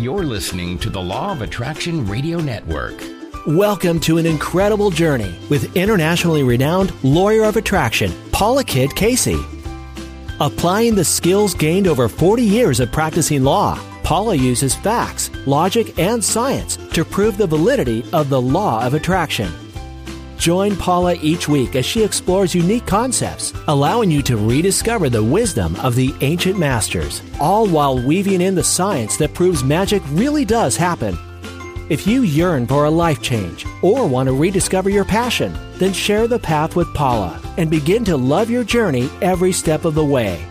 You're listening to the Law of Attraction Radio Network. Welcome to an incredible journey with internationally renowned lawyer of attraction, Paula Kidd Casey. Applying the skills gained over 40 years of practicing law, Paula uses facts, logic, and science to prove the validity of the law of attraction. Join Paula each week as she explores unique concepts, allowing you to rediscover the wisdom of the ancient masters, all while weaving in the science that proves magic really does happen. If you yearn for a life change or want to rediscover your passion, then share the path with Paula and begin to love your journey every step of the way.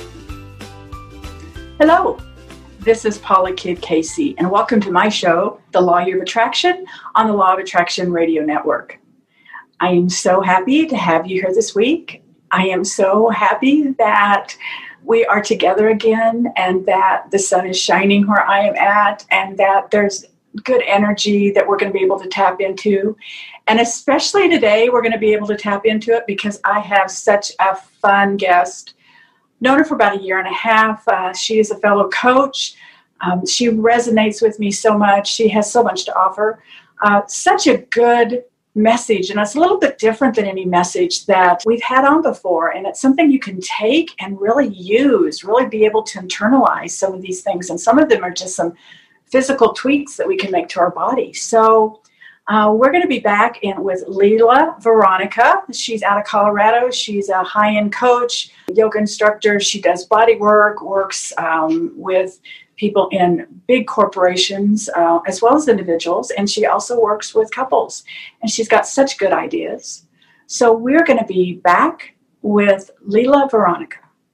Hello, this is Paula Kidd Casey, and welcome to my show, The Law of Attraction, on the Law of Attraction Radio Network. I am so happy to have you here this week. I am so happy that we are together again and that the sun is shining where I am at and that there's good energy that we're going to be able to tap into. And especially today, we're going to be able to tap into it because I have such a fun guest. Known her for about a year and a half. She is a fellow coach. She resonates with me so much. She has so much to offer. Such a good message, and it's a little bit different than any message that we've had on before, and it's something you can take and really use, really be able to internalize some of these things, and some of them are just some physical tweaks that we can make to our body. So we're going to be back in with Leila Veronica. She's out of Colorado. She's a high-end coach, yoga instructor. She does body work, works with people in big corporations as well as individuals, and she also works with couples, and she's got such good ideas. So we're going to be back with Leila Veronica.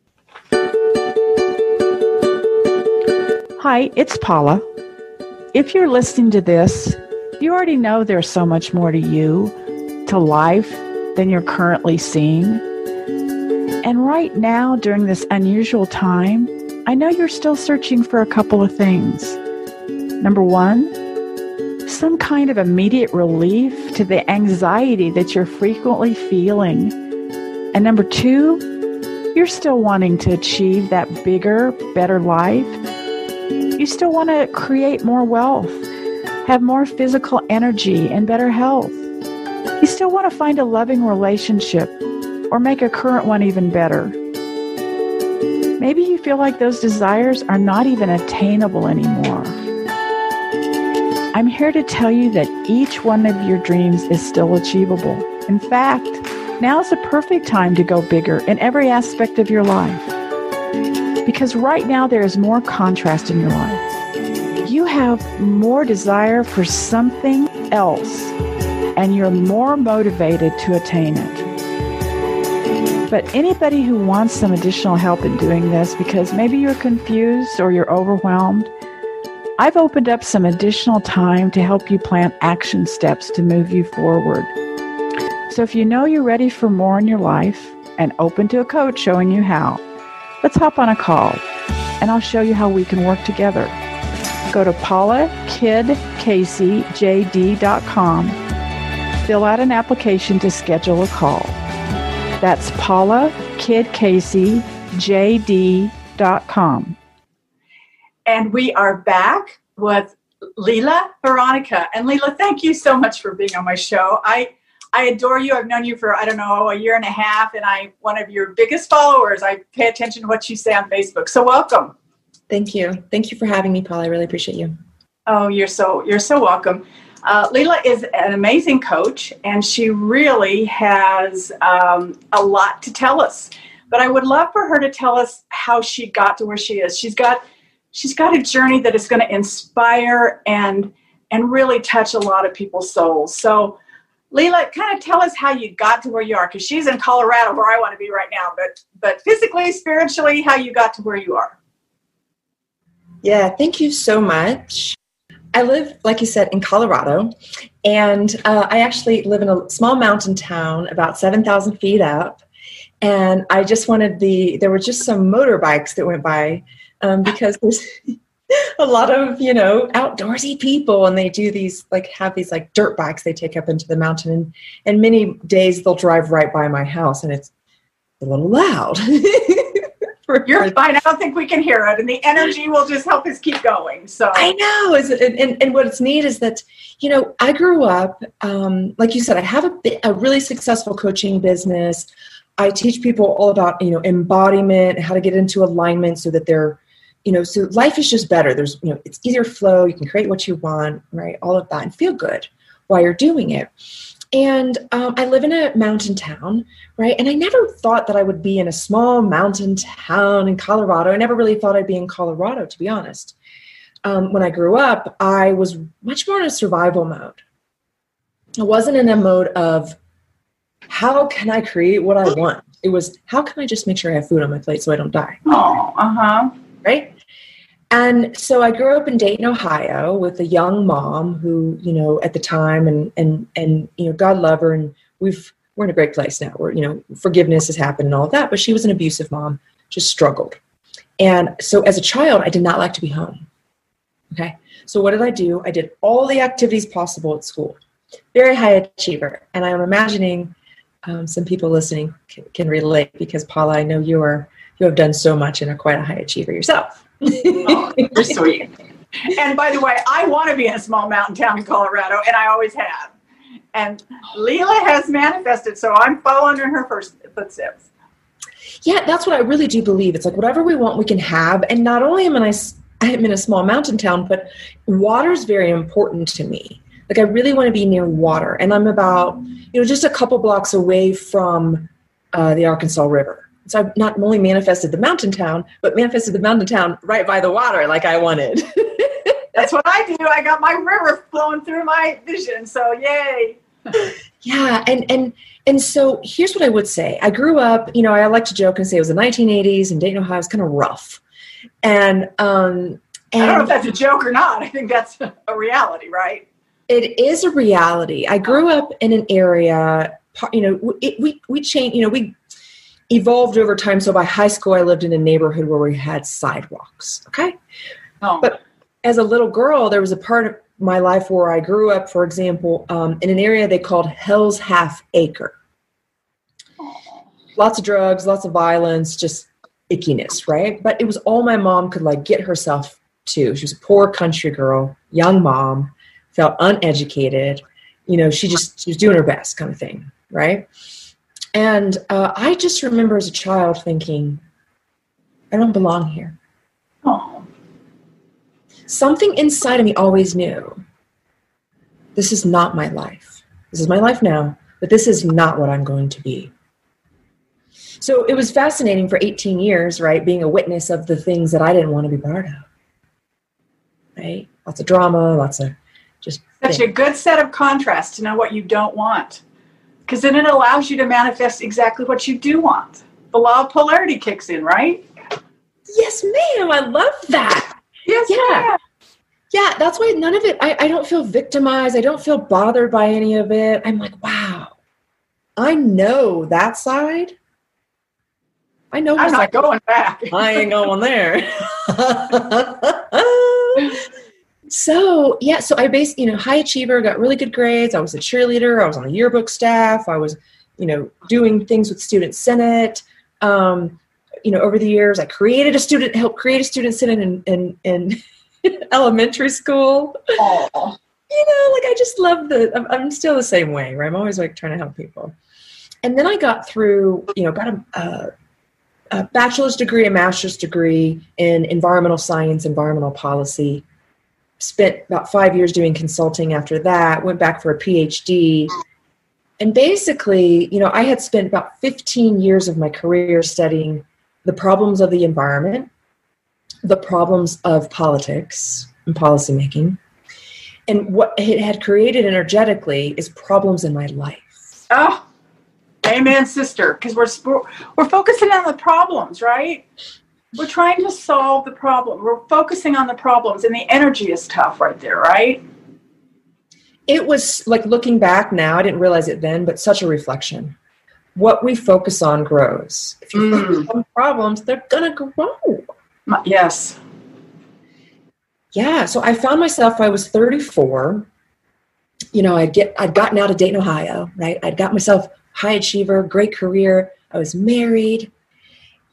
Hi, it's Paula. If you're listening to this, you already know there's so much more to you, to life, than you're currently seeing. And right now, during this unusual time, I know you're still searching for a couple of things. Number one, some kind of immediate relief to the anxiety that you're frequently feeling. And number two, you're still wanting to achieve that bigger, better life. You still want to create more wealth, have more physical energy and better health. You still want to find a loving relationship or make a current one even better. Maybe you feel like those desires are not even attainable anymore. I'm here to tell you that each one of your dreams is still achievable. In fact, now is the perfect time to go bigger in every aspect of your life. Because right now there is more contrast in your life. You have more desire for something else, and you're more motivated to attain it. But anybody who wants some additional help in doing this, because maybe you're confused or you're overwhelmed, I've opened up some additional time to help you plan action steps to move you forward. So if you know you're ready for more in your life and open to a coach showing you how, let's hop on a call and I'll show you how we can work together. Go to paulakiddcaseyjd.com, fill out an application to schedule a call. That's paulakiddcaseyjd.com. And we are back with Leila Veronica. And Leila, thank you so much for being on my show. I adore you. I've known you for, a year and a half, and I'm one of your biggest followers. I pay attention to what you say on Facebook. So welcome. Thank you. Thank you for having me, Paula. I really appreciate you. Oh, you're so welcome. Leila is an amazing coach, and she really has a lot to tell us. But I would love for her to tell us how she got to where she is. She's got a journey that is going to inspire and really touch a lot of people's souls. So, Leila, kind of tell us how you got to where you are, because she's in Colorado, where I want to be right now. But physically, spiritually, how you got to where you are. Yeah, thank you so much. I live, like you said, in Colorado, and I actually live in a small mountain town about 7,000 feet up, and I just there were just some motorbikes that went by because there's a lot of, outdoorsy people, and they do have these dirt bikes they take up into the mountain, and many days they'll drive right by my house, and it's a little loud. You're fine. I don't think we can hear it, and the energy will just help us keep going. So I know, and what's neat is that, you know, I grew up, like you said, I have a really successful coaching business. I teach people all about, you know, embodiment, how to get into alignment so that they're, you know, so life is just better. There's, you know, it's easier flow. You can create what you want, right? All of that, and feel good while you're doing it. And I live in a mountain town, right? And I never thought that I would be in a small mountain town in Colorado. I never really thought I'd be in Colorado, to be honest. When I grew up, I was much more in a survival mode. I wasn't in a mode of, how can I create what I want? It was, how can I just make sure I have food on my plate so I don't die? Oh, right? And so I grew up in Dayton, Ohio, with a young mom who, you know, at the time, and you know, God love her, and we're in a great place now. Where, you know, forgiveness has happened and all of that, but she was an abusive mom, just struggled. And so as a child, I did not like to be home. Okay, so what did I do? I did all the activities possible at school. Very high achiever, and I'm imagining some people listening can relate, because Paula, I know you have done so much and are quite a high achiever yourself. Oh, you're sweet. And by the way, I want to be in a small mountain town in Colorado, and I always have. And Leela has manifested, so I'm following in her footsteps. Yeah, that's what I really do believe. It's like whatever we want, we can have. And not only am I'm in a small mountain town, but water's very important to me. Like I really want to be near water, and I'm about, you know, just a couple blocks away from the Arkansas River. So I've not only manifested the mountain town, but manifested the mountain town right by the water like I wanted. That's what I do. I got my river flowing through my vision. So yay. Yeah. And so here's what I would say. I grew up, you know, I like to joke and say it was the 1980s, and Dayton, Ohio was kind of rough. And I don't know if that's a joke or not. I think that's a reality, right? It is a reality. I grew up in an area, you know, we changed, you know, we evolved over time. So by high school, I lived in a neighborhood where we had sidewalks. Okay. Oh. But as a little girl, there was a part of my life where I grew up, for example, in an area they called Hell's Half Acre. Oh. Lots of drugs, lots of violence, just ickiness, right? But it was all my mom could like get herself to. She was a poor country girl, young mom, felt uneducated. You know, she was doing her best kind of thing, right? And I just remember as a child thinking, I don't belong here. Oh. Something inside of me always knew, this is not my life. This is my life now, but this is not what I'm going to be. So it was fascinating for 18 years, right, being a witness of the things that I didn't want to be part of, right? Lots of drama, lots of just such a good set of contrasts to know what you don't want. Because then it allows you to manifest exactly what you do want. The law of polarity kicks in, right? Yes, ma'am. I love that. Yes, yeah. Yeah, that's why none of it, I don't feel victimized. I don't feel bothered by any of it. I'm like, wow, I know that side. I know. I'm not going back. I ain't going there. So, yeah, so I basically, you know, high achiever, got really good grades. I was a cheerleader. I was on the yearbook staff. I was, you know, doing things with Student Senate. You know, over the years, I helped create a student senate in elementary school. Oh. You know, like I just love I'm still the same way, right? I'm always like trying to help people. And then I got through, you know, got a bachelor's degree, a master's degree in environmental science, environmental policy. Spent about 5 years doing consulting after that, went back for a PhD. And basically, you know, I had spent about 15 years of my career studying the problems of the environment, the problems of politics and policymaking. And what it had created energetically is problems in my life. Oh, amen, sister. Because we're focusing on the problems, right? We're trying to solve the problem. We're focusing on the problems, and the energy is tough right there, right? It was like looking back now, I didn't realize it then, but such a reflection. What we focus on grows. If you focus on problems, they're going to grow. Yes. Yeah. So I found myself, I was 34. You know, I'd gotten out of Dayton, Ohio, right? I'd got myself high achiever, great career. I was married.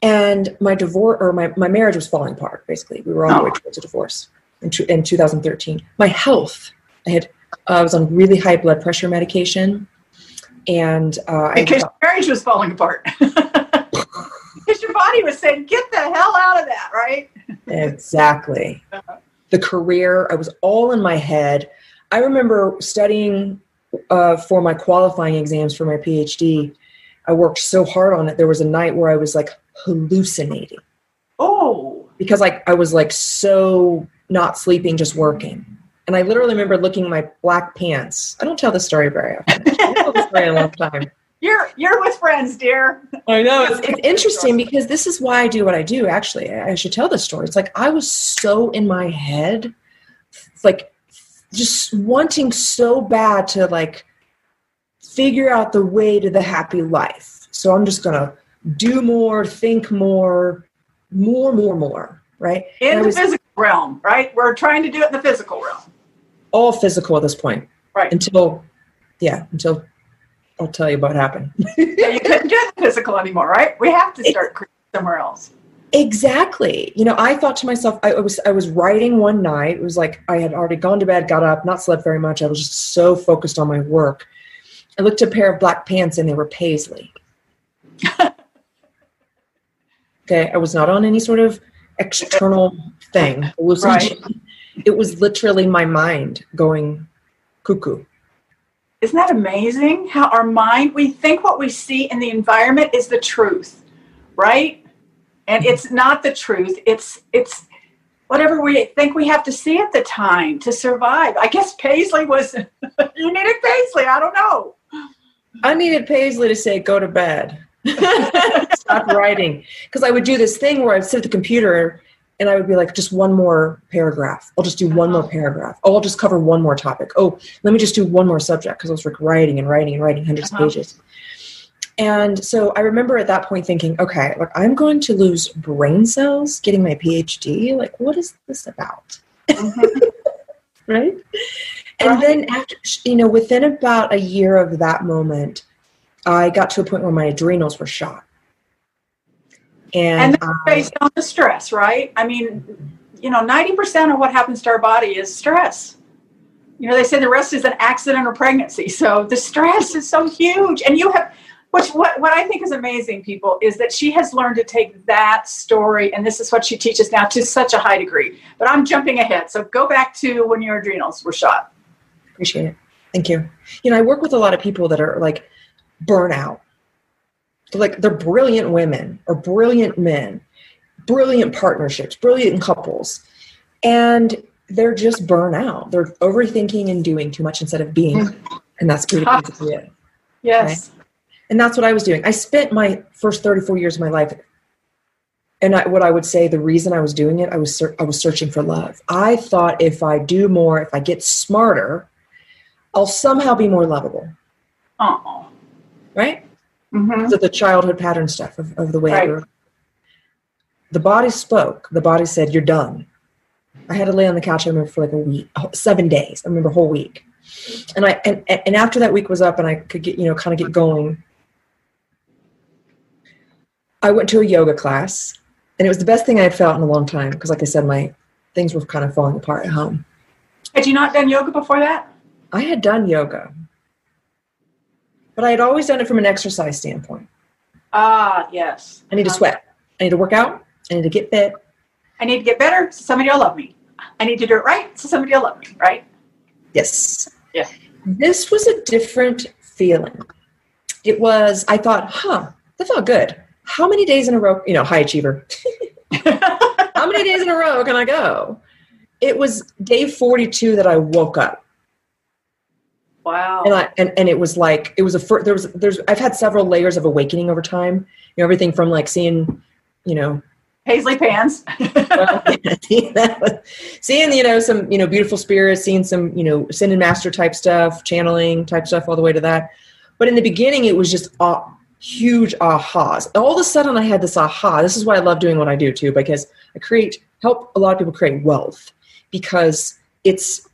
And my divorce, or my marriage was falling apart, basically. We were on the way towards a divorce in 2013. My health, I was on really high blood pressure medication. And because your marriage was falling apart. Because your body was saying, get the hell out of that, right? Exactly. The career, I was all in my head. I remember studying for my qualifying exams for my PhD. I worked so hard on it. There was a night where I was like hallucinating. Oh. Because I was like so not sleeping, just working. And I literally remember looking at my black pants. I don't tell this story very often. I don't tell this story in a long time. You're with friends, dear. I know. It's interesting because this is why I do what I do, actually. I should tell this story. It's like I was so in my head, like just wanting so bad to like figure out the way to the happy life. So I'm just going to do more, think more, right? In the physical realm, right? We're trying to do it in the physical realm. All physical at this point. Right. Until I'll tell you what happened. Yeah, you couldn't do the physical anymore, right? We have to start somewhere else. Exactly. I thought to myself, I was writing one night. It was like I had already gone to bed, got up, not slept very much. I was just so focused on my work. I looked at a pair of black pants and they were paisley. Okay. I was not on any sort of external thing. It was literally my mind going cuckoo. Isn't that amazing? How our mind, we think what we see in the environment is the truth, right? And it's not the truth. It's whatever we think we have to see at the time to survive. I guess paisley was, you needed paisley. I don't know. I needed paisley to say, go to bed. Stop writing. Because I would do this thing where I'd sit at the computer and I would be like, just one more paragraph. I'll just do one more paragraph. Oh, I'll just cover one more topic. Oh, let me just do one more subject, because I was like writing hundreds of pages. And so I remember at that point thinking, okay, look, I'm going to lose brain cells getting my PhD. Like, what is this about? Right? And then after, within about a year of that moment, I got to a point where my adrenals were shot. And that's based on the stress, right? I mean, 90% of what happens to our body is stress. They say the rest is an accident or pregnancy. So the stress is so huge. And you have, what I think is amazing, people, is that she has learned to take that story, and this is what she teaches now, to such a high degree. But I'm jumping ahead. So go back to when your adrenals were shot. Appreciate it. Thank you. I work with a lot of people that are like burnout. Like they're brilliant women or brilliant men, brilliant partnerships, brilliant couples. And they're just burnt out. They're overthinking and doing too much instead of being. And that's basically it. Yes. Right? And that's what I was doing. I spent my first 34 years of my life. And what I would say, the reason I was doing it, I was searching for love. I thought if I do more, if I get smarter, I'll somehow be more lovable. Oh. Right? Mm-hmm. So the childhood pattern stuff of the way I grew up. The body spoke. The body said, you're done. I had to lay on the couch, I remember, for like a week, 7 days. I remember a whole week. And and after that week was up and I could get, kind of get going, I went to a yoga class, and it was the best thing I had felt in a long time. Because like I said, my things were kind of falling apart at home. Had you not done yoga before that? I had done yoga. But I had always done it from an exercise standpoint. Ah, yes. I need to sweat. I need to work out. I need to get fit. I need to get better so somebody will love me. I need to do it right so somebody will love me, right? Yes. Yeah. This was a different feeling. It was, I thought, that felt good. How many days in a row, high achiever. How many days in a row can I go? It was day 42 that I woke up. Wow. And it was like, I've had several layers of awakening over time. Everything from like seeing, Paisley pants. seeing, some, beautiful spirits, seeing some, Sin and Master type stuff, channeling type stuff, all the way to that. But in the beginning, it was just huge ahas. All of a sudden I had this aha. This is why I love doing what I do too, because I help a lot of people create wealth, because it's,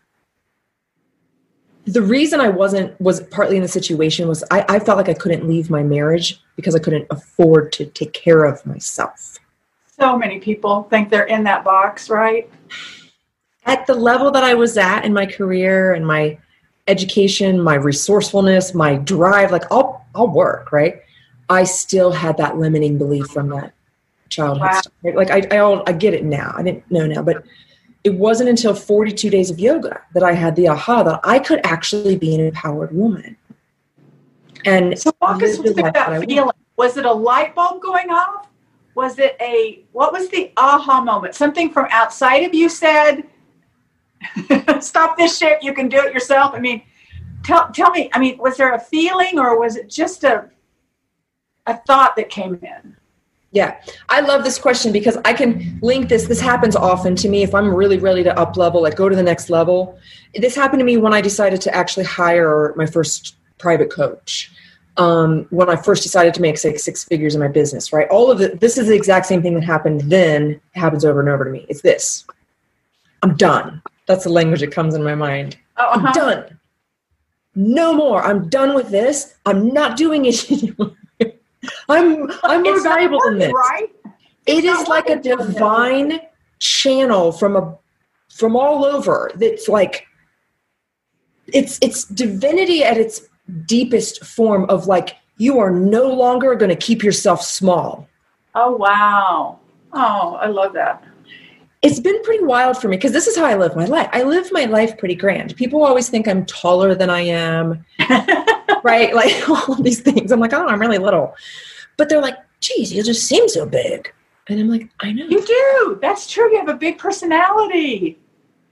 the reason I was partly in the situation was I felt like I couldn't leave my marriage because I couldn't afford to take care of myself. So many people think they're in that box, right? At the level that I was at in my career and my education, my resourcefulness, my drive, like I'll work, right? I still had that limiting belief from that childhood stuff. Right? Like I get it now. I didn't know now, but it wasn't until 42 days of yoga that I had the aha that I could actually be an empowered woman. And so walk us through that feeling. Was it a light bulb going off? Was it what was the aha moment? Something from outside of you said, stop this shit, you can do it yourself. I mean, tell me, I mean, was there a feeling or was it just a thought that came in? Yeah, I love this question because I can link this. This happens often to me if I'm really ready to up level, like go to the next level. This happened to me when I decided to actually hire my first private coach. When I first decided to make six figures in my business, right? All of it, this is the exact same thing that happened then, happens over and over to me. It's this. I'm done. That's the language that comes in my mind. I'm done. No more. I'm done with this. I'm not doing it anymore. I'm more valuable than this. Right? It is like a divine channel from all over. That's like it's divinity at its deepest form of like, you are no longer going to keep yourself small. Oh, wow. Oh, I love that. It's been pretty wild for me because this is how I live my life. I live my life pretty grand. People always think I'm taller than I am, right? Like all these things. I'm like, oh, I'm really little. But they're like, geez, you just seem so big. And I'm like, I know. You do. That's true. You have a big personality.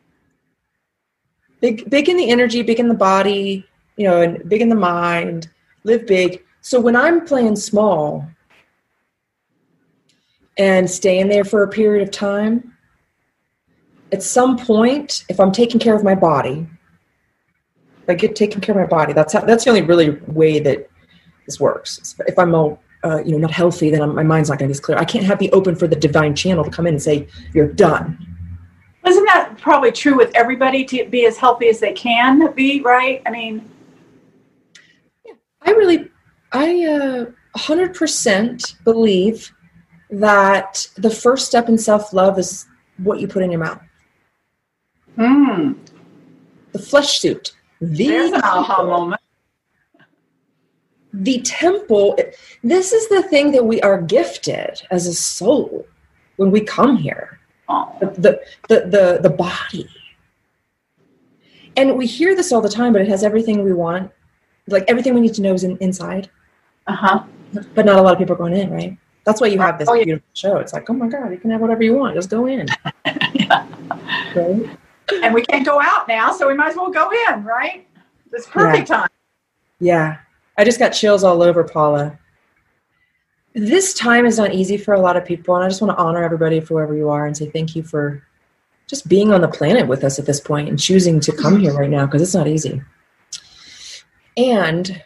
Big in the energy, big in the body, and big in the mind, live big. So when I'm playing small and staying there for a period of time, at some point, if I'm taking care of my body, if I get taking care of my body, that's the only really way that this works. If I'm all, not healthy, then my mind's not going to be as clear. I can't be open for the divine channel to come in and say, you're done. Isn't that probably true with everybody to be as healthy as they can be, right? I mean, I 100% believe that the first step in self-love is what you put in your mouth. The flesh suit. There's an aha moment. The temple. This is the thing that we are gifted as a soul when we come here. Oh. The body. And we hear this all the time, but it has everything we want. Like everything we need to know is inside. But not a lot of people are going in, right? That's why you have this beautiful show. It's like, oh my God, you can have whatever you want. Just go in. Yeah. Right? And we can't go out now, so we might as well go in, right? It's perfect time. Yeah. I just got chills all over, Paula. This time is not easy for a lot of people, and I just want to honor everybody for whoever you are and say thank you for just being on the planet with us at this point and choosing to come here right now, because it's not easy. And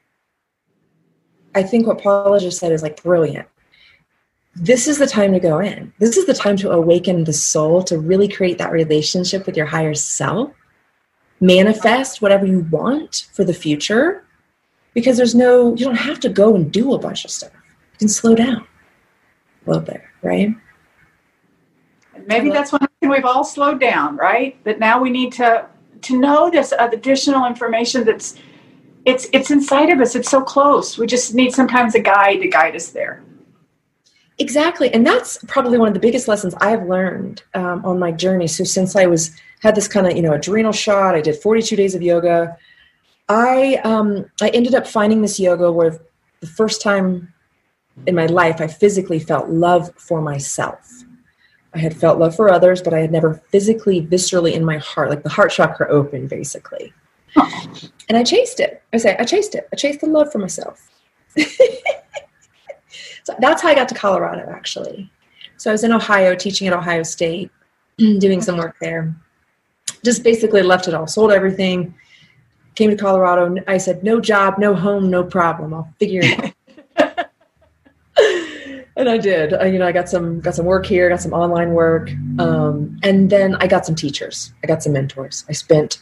I think what Paula just said is like brilliant. This is the time to go in. This is the time to awaken the soul, to really create that relationship with your higher self, manifest whatever you want for the future, because you don't have to go and do a bunch of stuff. You can slow down a little bit, right? Maybe that's one thing we've all slowed down, right? That now we need to know this additional information that's it's inside of us. It's so close. We just need sometimes a guide to guide us there. Exactly. And that's probably one of the biggest lessons I've learned on my journey. So since I had this kind of, adrenal shot, I did 42 days of yoga. I ended up finding this yoga where the first time in my life, I physically felt love for myself. I had felt love for others, but I had never physically, viscerally in my heart, like the heart chakra open, basically. And I chased it. I chased it. I chased the love for myself. So that's how I got to Colorado, actually. So I was in Ohio, teaching at Ohio State, doing some work there. Just basically left it all, sold everything, came to Colorado. I said, no job, no home, no problem. I'll figure it out. And I did. I got some work here, got some online work, and then I got some teachers. I got some mentors. I spent,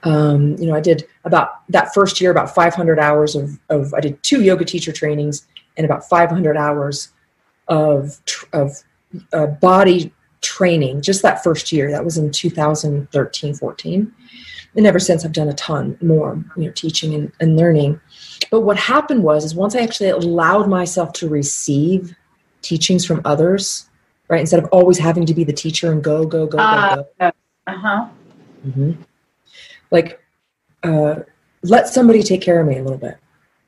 I did about that first year about 500 hours of I did 2 yoga teacher trainings and about 500 hours of body training just that first year. That was in 2013, 14. And ever since, I've done a ton more, teaching and learning. But what happened was once I actually allowed myself to receive teachings from others, right, instead of always having to be the teacher and go. Mm-hmm. Like, let somebody take care of me a little bit.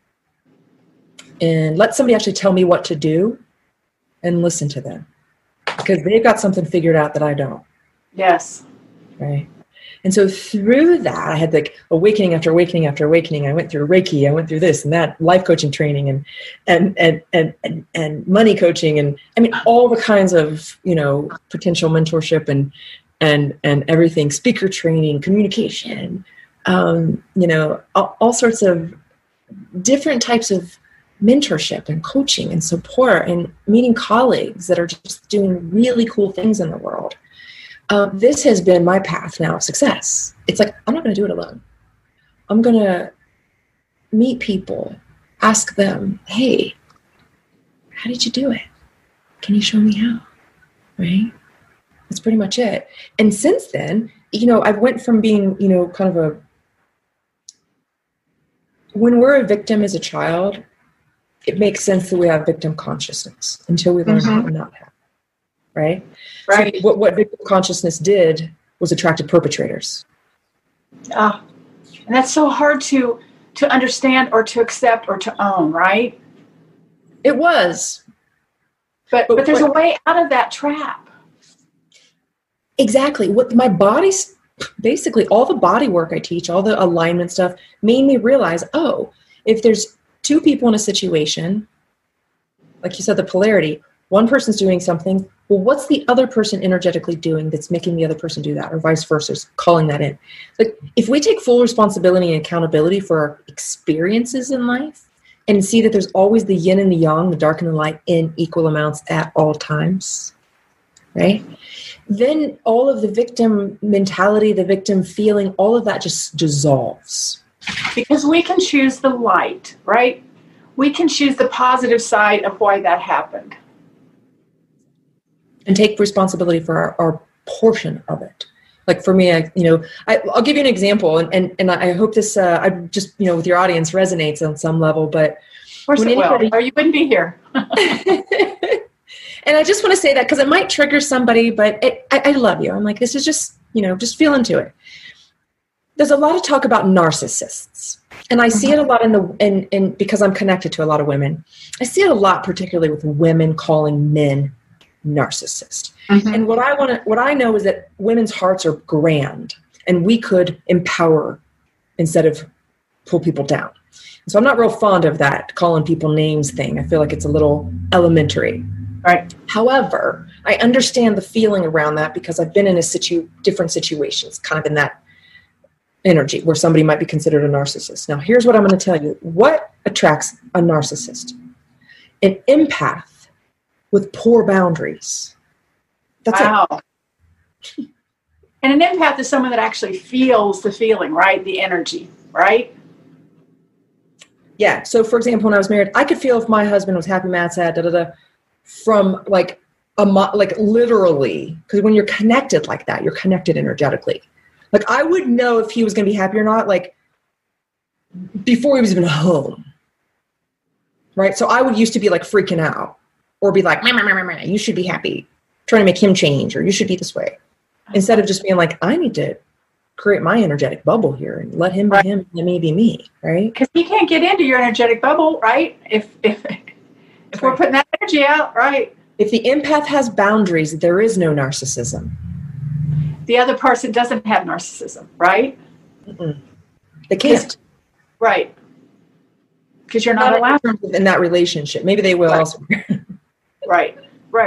And let somebody actually tell me what to do and listen to them. Because they've got something figured out that I don't. Yes. Right. And so through that, I had like awakening after awakening after awakening. I went through Reiki. I went through this and that, life coaching training and money coaching. And I mean, all the kinds of, potential mentorship and everything, speaker training, communication, all sorts of different types of mentorship and coaching and support and meeting colleagues that are just doing really cool things in the world. This has been my path now of success. It's like, I'm not going to do it alone. I'm going to meet people, ask them, hey, how did you do it? Can you show me how? Right? That's pretty much it. And since then, I went from being, kind of when we're a victim as a child, it makes sense that we have victim consciousness until we learn how to not have. Right? Right. So what victim consciousness did was attracted perpetrators. And that's so hard to understand or to accept or to own, right? It was. But there's a way out of that trap. Exactly. What my body's, basically all the body work I teach, all the alignment stuff, made me realize, if there's two people in a situation, like you said, the polarity, one person's doing something, well, what's the other person energetically doing that's making the other person do that, or vice versa, calling that in? Like, if we take full responsibility and accountability for our experiences in life and see that there's always the yin and the yang, the dark and the light in equal amounts at all times, right? Then all of the victim mentality, the victim feeling, all of that just dissolves. Because we can choose the light, right? We can choose the positive side of why that happened. And take responsibility for our portion of it. Like for me, I'll give you an example, and I hope this, I just, with your audience resonates on some level, but. Of course it will, or you wouldn't be here. And I just want to say that because it might trigger somebody, but I love you. I'm like, this is just, just feel into it. There's a lot of talk about narcissists. And I see it a lot in because I'm connected to a lot of women. I see it a lot, particularly with women calling men narcissist. And what I know is that women's hearts are grand, and we could empower instead of pull people down. And so I'm not real fond of that calling people names thing. I feel like it's a little elementary. Right. However, I understand the feeling around that because I've been in different situations, kind of in that energy where somebody might be considered a narcissist. Now, here's what I'm going to tell you. What attracts a narcissist? An empath with poor boundaries. That's it. And an empath is someone that actually feels the feeling, right? The energy, right? Yeah. So, for example, when I was married, I could feel if my husband was happy, mad, sad, from like literally, because when you're connected like that, you're connected energetically. Like I would know if he was going to be happy or not, like before he was even home. Right. So I would used to be like freaking out or be like, you should be happy, trying to make him change, or you should be this way. Instead of just being like, I need to create my energetic bubble here and let him be him and me be me. Right. Because he can't get into your energetic bubble. Right. If we're putting that energy out, right. If the empath has boundaries, there is no narcissism. The other person doesn't have narcissism, right? Mm-mm. They can't. Right. Because you're not allowed in that relationship. Maybe they will elsewhere. Right.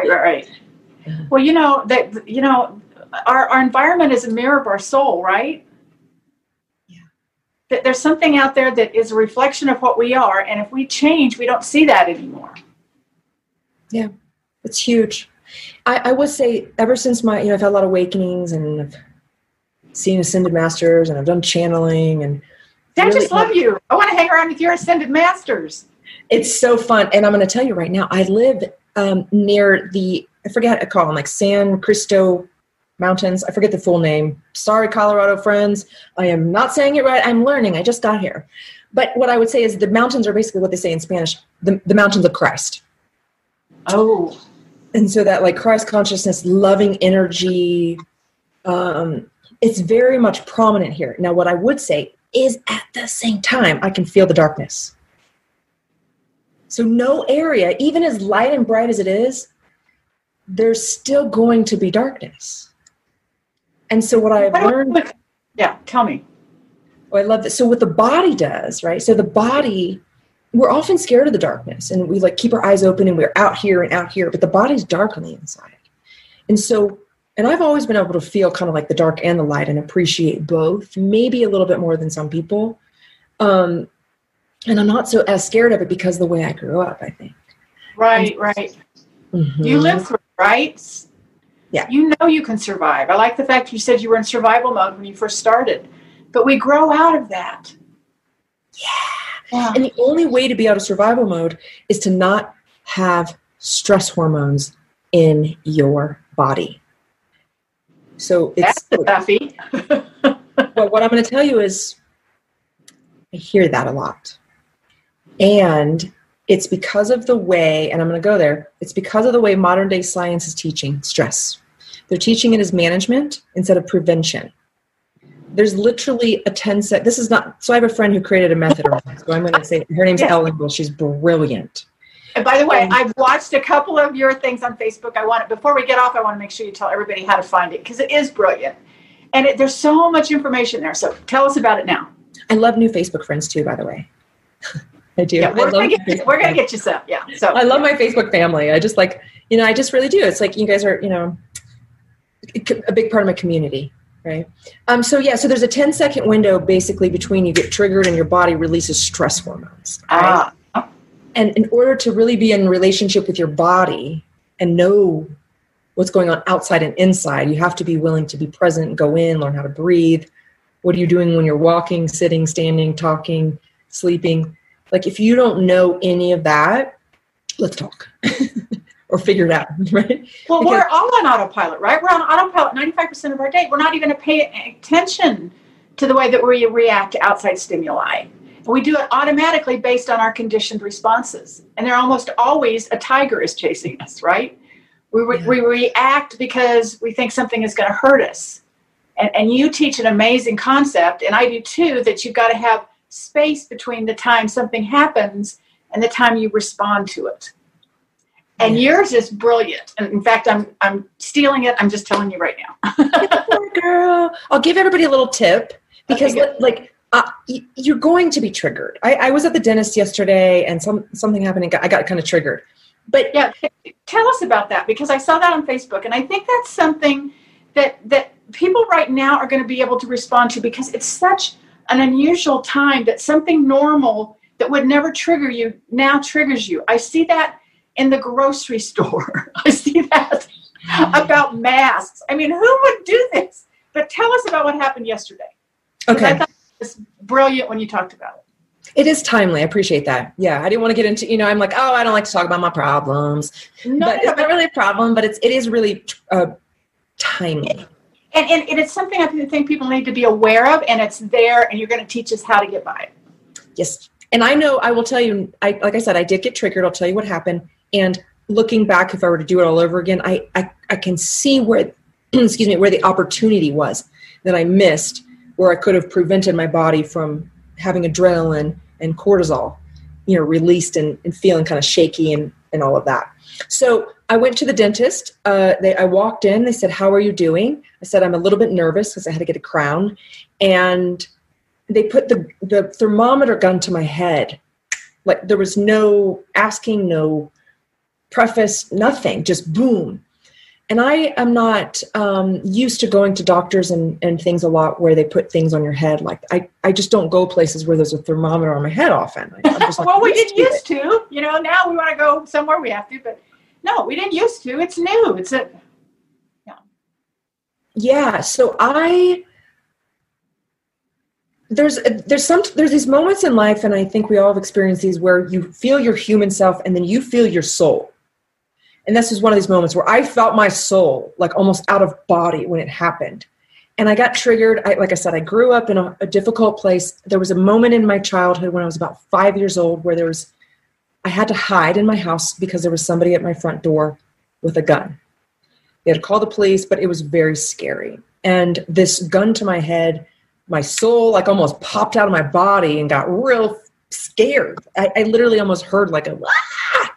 Well, our environment is a mirror of our soul, right? Yeah. There's something out there that is a reflection of what we are, and if we change, we don't see that anymore. Yeah, it's huge. I would say ever since I've had a lot of awakenings, and I've seen ascended masters, and I've done channeling, and I just love you. I want to hang around with your ascended masters. It's so fun. And I'm going to tell you right now, I live near I forget, I call them like San Cristo Mountains. I forget the full name. Sorry, Colorado friends. I am not saying it right. I'm learning. I just got here. But what I would say is the mountains are basically what they say in Spanish, the mountains of Christ. Oh. And so that like Christ consciousness, loving energy, it's very much prominent here. Now, what I would say is at the same time, I can feel the darkness. So no area, even as light and bright as it is, there's still going to be darkness. And so what I've learned... Yeah, tell me. Oh, I love this. So what the body does, right? So the body, we're often scared of the darkness and we like keep our eyes open and we're out here, but the body's dark on the inside. And so, and I've always been able to feel kind of like the dark and the light and appreciate both, maybe a little bit more than some people. And I'm not so as scared of it because of the way I grew up, I think. Right. Mm-hmm. You lived through it, right? Yeah. You know you can survive. I like the fact you said you were in survival mode when you first started. But we grow out of that. Yeah. And the only way to be out of survival mode is to not have stress hormones in your body. So it's Duffy. Well, what I'm going to tell you is I hear that a lot. And it's because of the way, and I'm going to go there, it's because of the way modern day science is teaching stress. They're teaching it as management instead of prevention. There's literally a 10-second, this is not, so I have a friend who created a method around this, so I'm going to say, her name's Ellen Will. She's brilliant. And by the way, I've watched a couple of your things on Facebook. Before we get off, I want to make sure you tell everybody how to find it because it is brilliant. And there's so much information there. So tell us about it now. I love new Facebook friends too, by the way. I do. Yeah, we're going to get you some. Yeah. So I love my Facebook family. I just like, I just really do. It's like you guys are, a big part of my community. Right. So there's a 10-second window basically between you get triggered and your body releases stress hormones. Right? And in order to really be in relationship with your body and know what's going on outside and inside, you have to be willing to be present, go in, learn how to breathe. What are you doing when you're walking, sitting, standing, talking, sleeping? Like if you don't know any of that, let's talk. Or figure it out, right? Well, we're all on autopilot, right? We're on autopilot 95% of our day. We're not even paying attention to the way that we react to outside stimuli. We do it automatically based on our conditioned responses. And they're almost always a tiger is chasing us, right? We react because we think something is going to hurt us. And you teach an amazing concept, and I do too, that you've got to have space between the time something happens and the time you respond to it. And yours is brilliant. And in fact, I'm stealing it. I'm just telling you right now. Poor girl. I'll give everybody a little tip because you're going to be triggered. I was at the dentist yesterday and something happened and I got kind of triggered. But yeah, tell us about that because I saw that on Facebook. And I think that's something that people right now are going to be able to respond to because it's such an unusual time that something normal that would never trigger you now triggers you. I see that in the grocery store. I see that about masks. I mean, who would do this? But tell us about what happened yesterday. Okay. I thought it was brilliant when you talked about it. It is timely. I appreciate that. Yeah. I didn't want to get into, I'm like, I don't like to talk about my problems. It's not really a problem, but it is really timely. And it's something I think people need to be aware of, and it's there, and you're going to teach us how to get by it. Yes. And I know, I will tell you, like I said, I did get triggered. I'll tell you what happened. And looking back, if I were to do it all over again, I can see where, where the opportunity was that I missed, where I could have prevented my body from having adrenaline and cortisol, released and feeling kind of shaky and all of that. So I went to the dentist. I walked in. They said, "How are you doing?" I said, "I'm a little bit nervous because I had to get a crown." And they put the thermometer gun to my head. Like there was no asking, no preface, nothing, just boom. And I am not used to going to doctors and things a lot where they put things on your head. Like I just don't go places where there's a thermometer on my head often. I'm just like, well, we didn't used to, now we want to go somewhere we have to, but no, we didn't used to. It's new. Yeah. So there's these moments in life, and I think we all have experienced these, where you feel your human self and then you feel your soul. And this is one of these moments where I felt my soul like almost out of body when it happened. And I got triggered. Like I said, I grew up in a difficult place. There was a moment in my childhood when I was about 5 years old where I had to hide in my house because there was somebody at my front door with a gun. They had to call the police, but it was very scary. And this gun to my head, my soul like almost popped out of my body and got real scared. I literally almost heard like a, ah!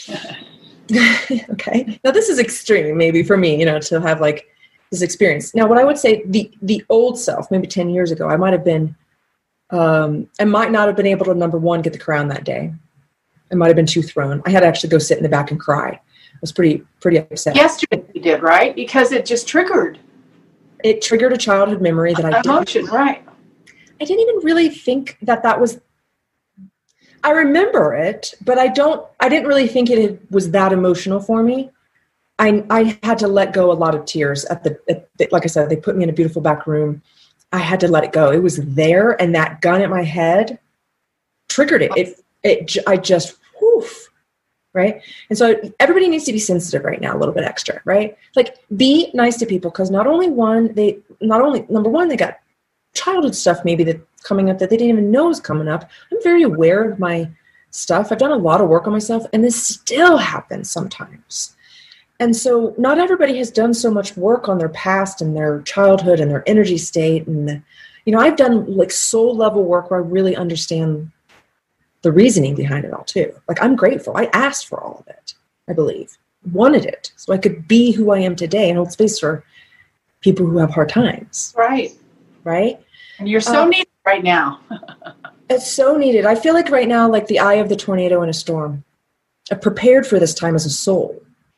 Okay. Now this is extreme maybe for me, to have like this experience. Now what I would say, the old self, maybe 10 years ago, I might not have been able to, number one, get the crown that day. I might have been too thrown. I had to actually go sit in the back and cry. I was pretty upset. Yesterday you did, right? Because it just triggered. It triggered a childhood memory that right. I didn't even really think that was, I remember it, but I didn't really think it was that emotional for me. I had to let go a lot of tears like I said, they put me in a beautiful back room. I had to let it go. It was there, and that gun at my head triggered it. I just, woof, right? And so everybody needs to be sensitive right now, a little bit extra, right? Like, be nice to people, because number one, they got childhood stuff maybe that's coming up that they didn't even know was coming up. I'm very aware of my stuff. I've done a lot of work on myself, and this still happens sometimes. And so not everybody has done so much work on their past and their childhood and their energy state. And, I've done like soul level work where I really understand the reasoning behind it all too. Like, I'm grateful. I asked for all of it, I believe. Wanted it so I could be who I am today and hold space for people who have hard times. Right. And you're so needed right now. It's so needed. I feel like right now, like the eye of the tornado in a storm. I'm prepared for this time as a soul,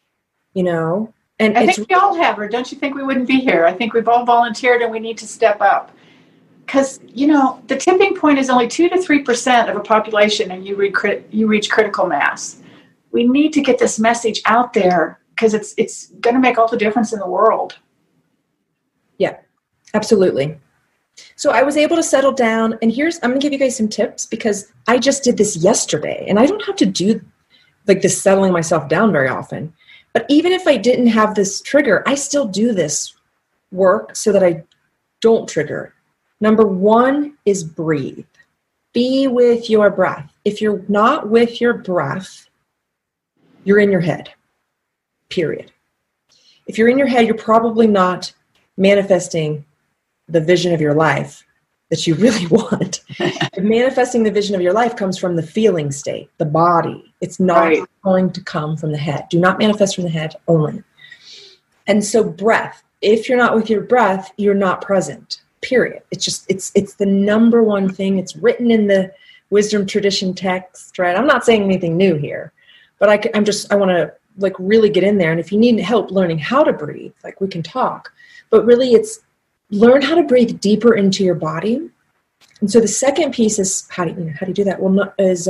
And I think we all have, or don't you think we wouldn't be here? I think we've all volunteered, and we need to step up. Because, the tipping point is only 2 to 3% of a population, and you reach critical mass. We need to get this message out there, because it's going to make all the difference in the world. Yeah, absolutely. So I was able to settle down, and I'm going to give you guys some tips, because I just did this yesterday, and I don't have to do like this settling myself down very often. But even if I didn't have this trigger, I still do this work so that I don't trigger. Number one is breathe. Be with your breath. If you're not with your breath, you're in your head, period. If you're in your head, you're probably not manifesting the vision of your life that you really want. Manifesting the vision of your life comes from the feeling state, the body. It's not going to come from the head. Do not manifest from the head only. And so breath. If you're not with your breath, you're not present. Period. It's the number one thing. It's written in the wisdom tradition text, right? I'm not saying anything new here, but I want to like really get in there. And if you need help learning how to breathe, like we can talk, but really it's learn how to breathe deeper into your body. And so the second piece is how do you do that? Well,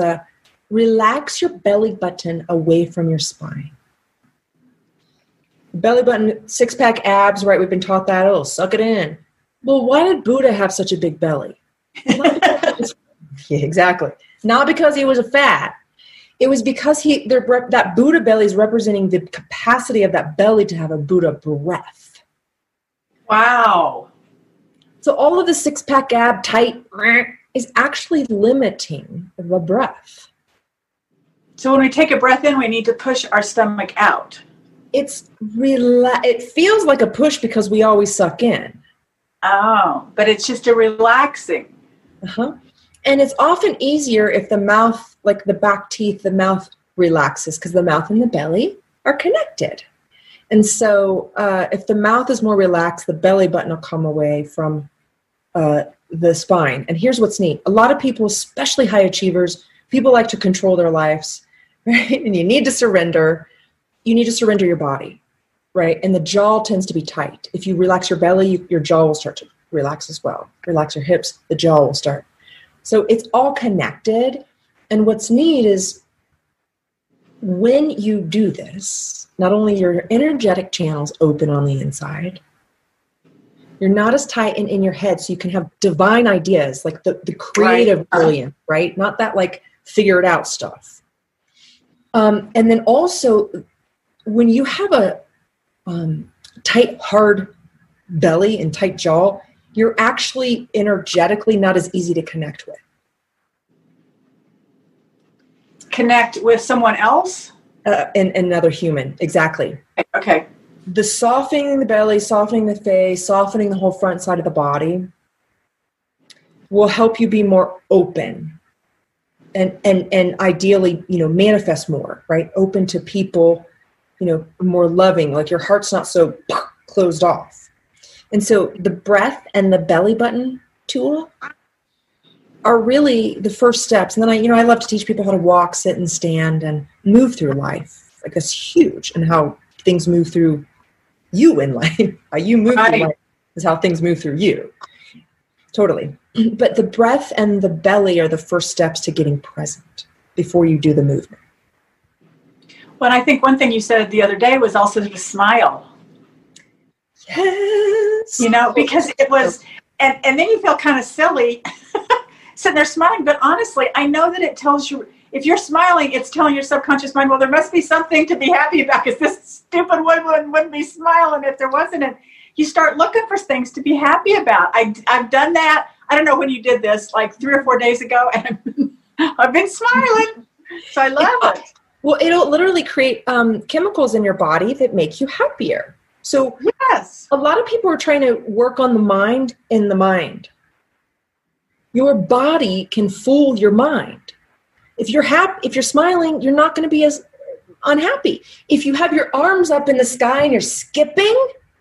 relax your belly button away from your spine. Belly button, six-pack abs, right? We've been taught that. Oh, suck it in. Well, why did Buddha have such a big belly? Yeah, exactly. Not because he was a fat. It was because that Buddha belly is representing the capacity of that belly to have a Buddha breath. Wow. So all of the six-pack ab tight is actually limiting the breath. So when we take a breath in, we need to push our stomach out. It feels like a push because we always suck in. Oh, but it's just a relaxing. Uh-huh. And it's often easier if the mouth, like the back teeth, the mouth relaxes because the mouth and the belly are connected. And so if the mouth is more relaxed, the belly button will come away from the spine. And here's what's neat. A lot of people, especially high achievers, people like to control their lives, right? And you need to surrender. You need to surrender your body, right? And the jaw tends to be tight. If you relax your belly, your jaw will start to relax as well. Relax your hips, the jaw will start. So it's all connected. And what's neat is when you do this, not only your energetic channels open on the inside, You're not as tight in your head, so you can have divine ideas, like the creative brilliance, right? Not that like figure it out stuff. And then also, when you have a tight, hard belly and tight jaw, you're actually energetically not as easy to connect with. Connect with someone else? And another human, exactly. Okay. The softening the belly, softening the face, softening the whole front side of the body will help you be more open and ideally, manifest more, right? Open to people, more loving, like your heart's not so closed off. And so the breath and the belly button tool are really the first steps. And then I love to teach people how to walk, sit, and stand and move through life. Like that's huge. And how things move through you in life. How you move through life is how things move through you. Totally. But the breath and the belly are the first steps to getting present before you do the movement. Well, I think one thing you said the other day was also to smile. Yes. Because it was, and then you feel kind of silly sitting there smiling. But honestly, I know that it tells you, if you're smiling, it's telling your subconscious mind, well, there must be something to be happy about because this stupid woman wouldn't be smiling if there wasn't. And you start looking for things to be happy about. I've done that. I don't know when you did this, like 3 or 4 days ago, and I've been smiling. So I love it. Well, it'll literally create chemicals in your body that make you happier. So yes, a lot of people are trying to work on the mind in the mind. Your body can fool your mind. If you're happy, if you're smiling, you're not going to be as unhappy. If you have your arms up in the sky and you're skipping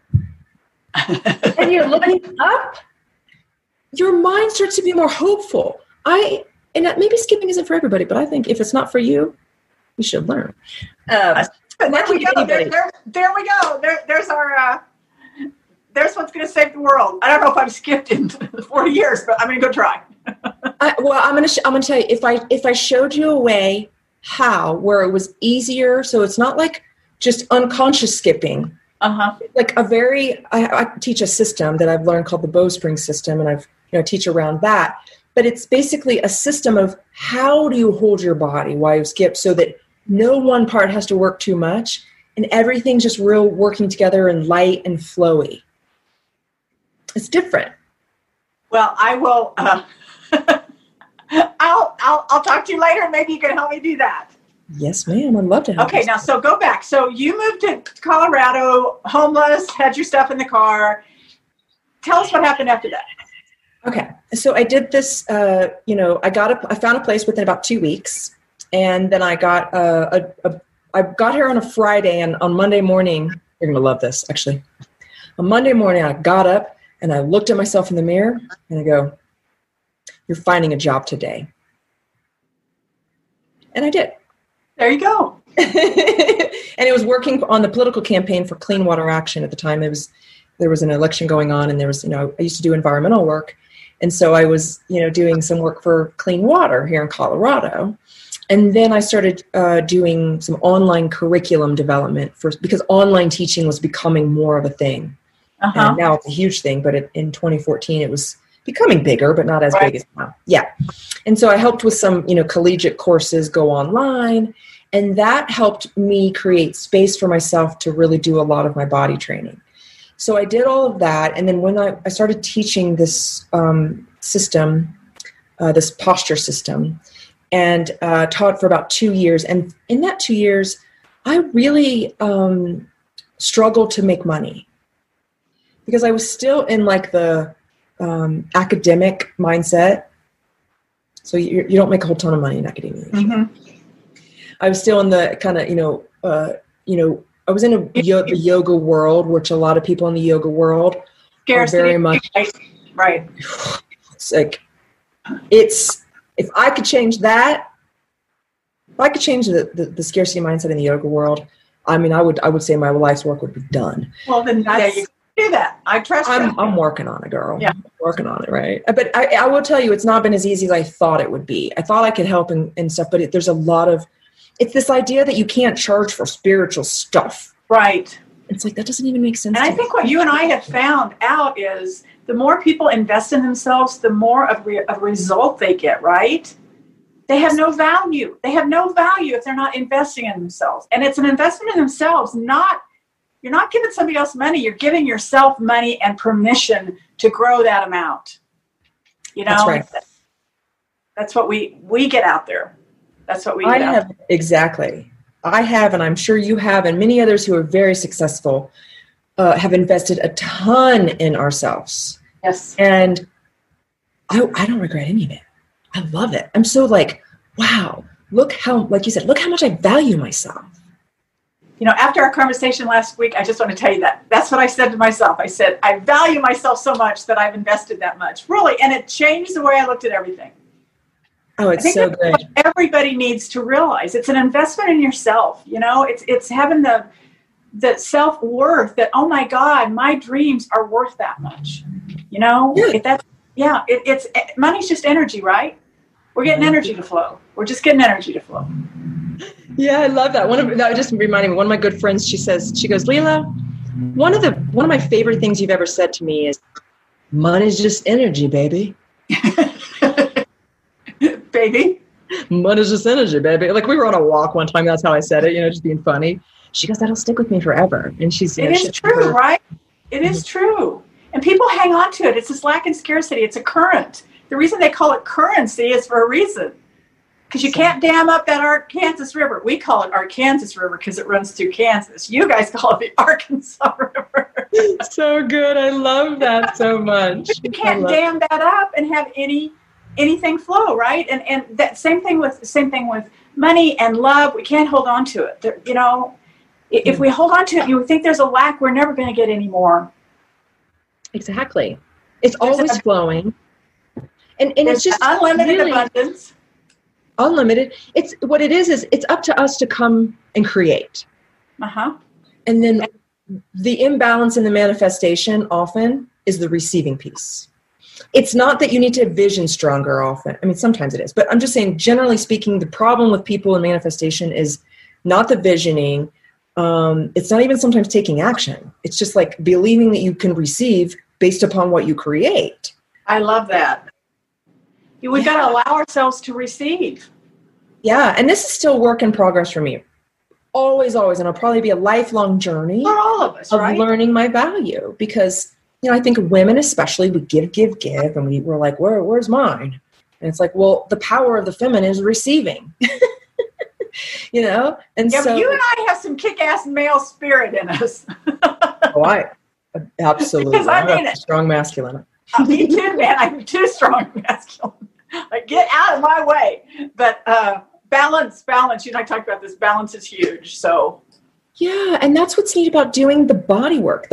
and you're looking up, your mind starts to be more hopeful. Maybe skipping isn't for everybody, but I think if it's not for you, you should learn. There we go. There we go. There's our. There's what's going to save the world. I don't know if I've skipped in 40 years, but I'm going to go try. I'm going to tell you, if I showed you a way where it was easier, so it's not like just unconscious skipping. Like I teach a system that I've learned called the Bowspring system, and I teach around that. But it's basically a system of how do you hold your body while you skip so that no one part has to work too much and everything's just real working together and light and flowy. It's different. Well, I will. I'll talk to you later. Maybe you can help me do that. Yes, ma'am. I'd love to help. Okay, now so go back. So you moved to Colorado, homeless, had your stuff in the car. Tell us what happened after that. Okay, so I did this. I found a place within about 2 weeks, and then I got I got here on a Friday, and on Monday morning, you're gonna love this. Actually, on Monday morning, I got up and I looked at myself in the mirror, and I go, "You're finding a job today," and I did. There you go. And it was working on the political campaign for Clean Water Action at the time. There was an election going on, and there was, I used to do environmental work. And so I was, doing some work for clean water here in Colorado. And then I started doing some online curriculum development because online teaching was becoming more of a thing. And now it's a huge thing, but in 2014 it was becoming bigger, but not as big as now. Yeah. And so I helped with some, collegiate courses go online, and that helped me create space for myself to really do a lot of my body training. So I did all of that, and then when I started teaching this system, this posture system, and taught for about 2 years. And in that 2 years, I really struggled to make money because I was still in like the academic mindset. So you don't make a whole ton of money in academia. Mm-hmm. I was still in the kind of, I was in the yoga world, which a lot of people in the yoga world are very much. Right. It's like, if I could change that, if I could change the scarcity mindset in the yoga world, I would say my life's work would be done. Well, then you do that. I trust you. I'm working on it, girl. Yeah. I'm working on it, right? But I will tell you, it's not been as easy as I thought it would be. I thought I could help and stuff, but there's a lot of, it's this idea that you can't charge for spiritual stuff. Right. It's like, that doesn't even make sense. And I think what you and I have found out is the more people invest in themselves, the more of a result they get, right? They have no value. They have no value if they're not investing in themselves. And it's an investment in themselves, you're not giving somebody else money. You're giving yourself money and permission to grow that amount. You know, that's right. That's what we get out there. That's what we get out there. Exactly. I have, and I'm sure you have, and many others who are very successful have invested a ton in ourselves. Yes. And I don't regret any of it. I love it. I'm so like, wow, look how, like you said, look how much I value myself. You know, after our conversation last week, I just want to tell you that's what I said to myself. I said, I value myself so much that I've invested that much. Really. And it changed the way I looked at everything. Oh, it's so good. What everybody needs to realize. It's an investment in yourself. You know, it's having the self-worth that, oh my God, my dreams are worth that much. You know, money's just energy, right? We're getting energy to flow. We're just getting energy to flow. Yeah, I love that. That just reminded me. One of my good friends, she goes, Leela, one of my favorite things you've ever said to me is, money's just energy, baby. Baby? Money's just energy, baby. Like, we were on a walk one time. That's how I said it, you know, just being funny. She goes, that'll stick with me forever. And she's, it is true, right? It is true. And people hang on to it. It's this lack and scarcity. It's a current. The reason they call it currency is for a reason. Because you can't dam up that Arkansas River. We call it Arkansas River because it runs through Kansas. You guys call it the Arkansas River. So good. I love that so much. You can't dam that up and have anything flow, right? And that same thing with money and love. We can't hold on to it. You know, if we hold on to it, you think there's a lack, we're never going to get any more. Exactly. It's always flowing. And it's just unlimited abundance. Unlimited. It's what it is it's up to us to come and create. Uh-huh. And then the imbalance in the manifestation often is the receiving piece. It's not that you need to vision stronger often. I mean, sometimes it is. But I'm just saying, generally speaking, the problem with people in manifestation is not the visioning. It's not even sometimes taking action. It's just like believing that you can receive based upon what you create. I love that. We've got to allow ourselves to receive. Yeah, and this is still work in progress for me. Always, and it'll probably be a lifelong journey for all of us, right? Learning my value, because you know, I think women especially, we give, and we're like, where's mine? And it's like, well, the power of the feminine is receiving. You know, and so but you and I have some kick-ass male spirit in us. I absolutely. Because I'm a strong masculine. Me too, man. I'm too strong masculine. Like, get out of my way. But balance. You and I talked about this. Balance is huge. So yeah, and that's what's neat about doing the body work.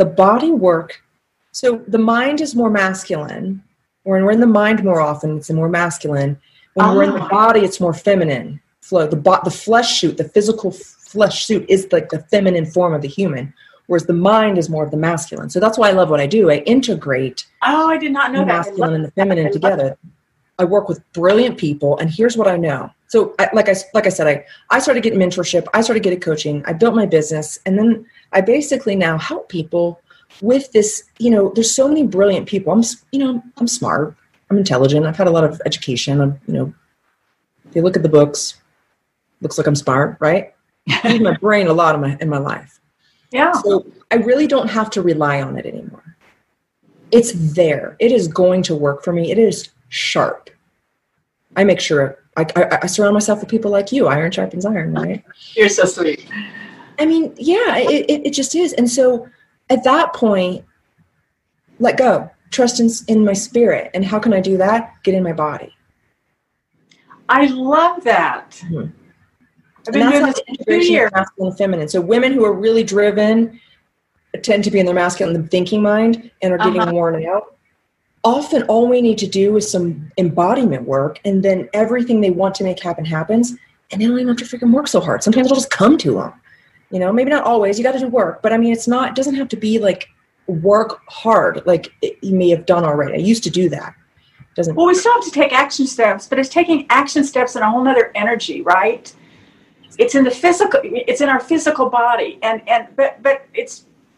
So the mind is more masculine. When we're in the mind more often, it's more masculine. When we're in the body, it's more feminine flow. The flesh suit, the physical flesh suit is like the feminine form of the human, whereas the mind is more of the masculine. So that's why I love what I do. I integrate I did not know the masculine and the feminine together. I work with brilliant people, and here's what I know. So like I said, I started getting mentorship. I started getting coaching. I built my business, and then I basically now help people with this. You know, there's so many brilliant people. I'm smart. I'm intelligent. I've had a lot of education. If you look at the books, looks like I'm smart, right? I use my brain a lot in my life. Yeah. So I really don't have to rely on it anymore. It's there. It is going to work for me. It is sharp. I make sure I surround myself with people like you. Iron sharpens iron, right? You're so sweet. I mean, yeah, it just is. And so at that point, let go. Trust in my spirit. And how can I do that? Get in my body. I love that. Mm-hmm. I've been doing this integration of masculine and feminine. So women who are really driven tend to be in their masculine thinking mind and are getting worn out. Often all we need to do is some embodiment work, and then everything they want to make happen happens, and they don't even have to freaking work so hard. Sometimes it'll just come to them. You know, maybe not always. You got to do work, but I mean, it doesn't have to be like work hard like you may have done already. I used to do that. Well, we still have to take action steps, but it's taking action steps in a whole nother energy, right? It's in the physical. It's in our physical body, but it's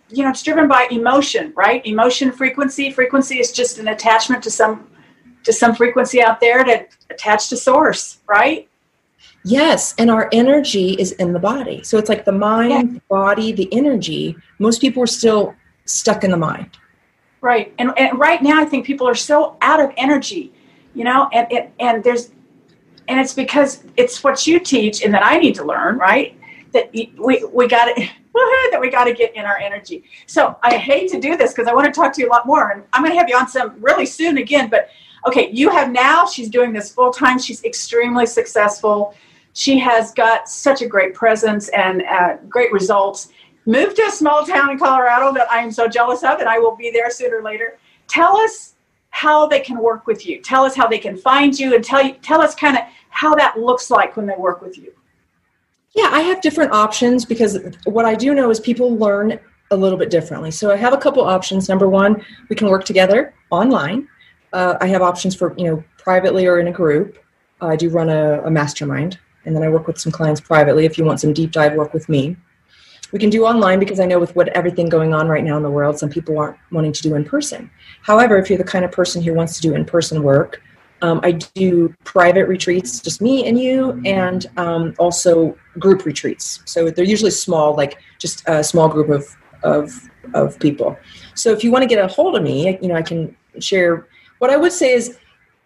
it's driven by emotion, right? Emotion, frequency. Frequency is just an attachment to some frequency out there to attach to source, right? Yes, and our energy is in the body. So it's like the mind, the body, the energy. Most people are still stuck in the mind. Right. And right now I think people are so out of energy, and it's because it's what you teach and that I need to learn, right? That we got to get in our energy. So I hate to do this because I want to talk to you a lot more, and I'm going to have you on some really soon again. But okay, she's doing this full time. She's extremely successful. She has got such a great presence and great results. Moved to a small town in Colorado that I am so jealous of, and I will be there sooner or later. Tell us how they can work with you. Tell us how they can find you, and tell us kind of how that looks like when they work with you. Yeah, I have different options because what I do know is people learn a little bit differently. So I have a couple options. Number one, we can work together online. I have options for, privately or in a group. I do run a mastermind, and then I work with some clients privately if you want some deep dive work with me. We can do online because I know with everything going on right now in the world, some people aren't wanting to do in person. However, if you're the kind of person who wants to do in-person work, I do private retreats, just me and you, and also group retreats. So they're usually small, like just a small group of people. So if you want to get a hold of me, I can share. What I would say is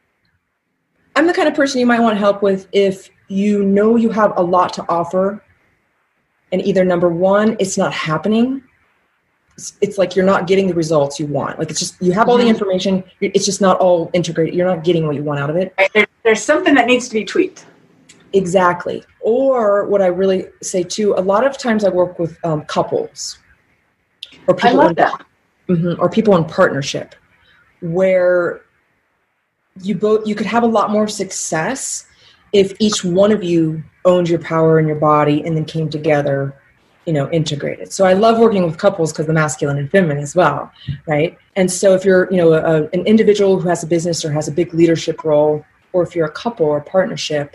I'm the kind of person you might want help with if you have a lot to offer, and either number one, it's not happening. It's like you're not getting the results you want. Like it's just, you have all the information. It's just not all integrated. You're not getting what you want out of it. There's something that needs to be tweaked. Exactly. Or what I really say too, a lot of times I work with couples or people. I love that. Or people in partnership where you could have a lot more success if each one of you owned your power in your body and then came together, integrated. So I love working with couples because the masculine and feminine as well, right? And so if you're, an individual who has a business or has a big leadership role, or if you're a couple or a partnership,